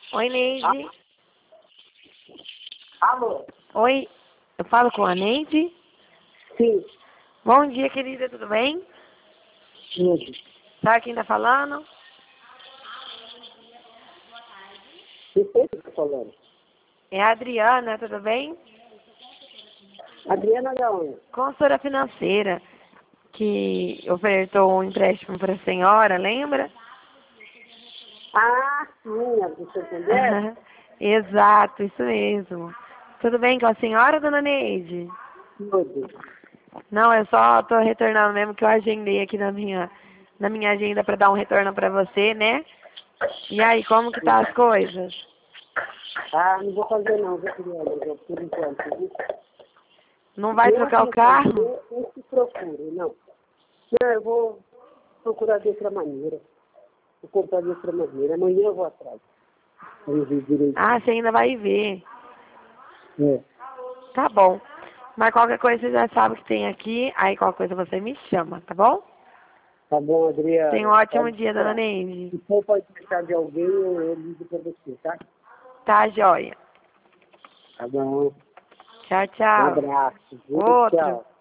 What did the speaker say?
Oi, Neide. Alô? Oi, eu falo com a Neide. Sim. Bom dia, querida, tudo bem? Tudo. Sabe quem tá falando? Que foi que você tá falando? É a Adriana, tudo bem? Adriana da onde? Consultora financeira, que ofertou um empréstimo para a senhora, lembra? Ah, sim, a do Santander? Exato, isso mesmo. Tudo bem com a senhora, dona Neide? Tudo. Não, eu só tô retornando mesmo que eu agendei aqui na minha agenda para dar um retorno para você, né? E aí, como que tá as coisas? Ah, não vou fazer não, viu, Adriana? Por enquanto, viu? Não vai Mesmo trocar que o não carro? fazer, eu se procuro, não. Não, eu vou procurar de outra maneira. Vou comprar de outra maneira. Amanhã eu vou atrás. Eu ver direito. Ah, você ainda vai ver. É. Tá bom. Mas qualquer coisa você já sabe que tem aqui, aí qualquer coisa você me chama, tá bom? Tá bom, Tenha um Adriana. ótimo Pode dia, dona esperar. Neide. Se for pode precisar de alguém, eu ligo pra você, tá? Tá, joia. Tá bom. Tchau, Um tchau. abraço, viu? Outro. Tchau.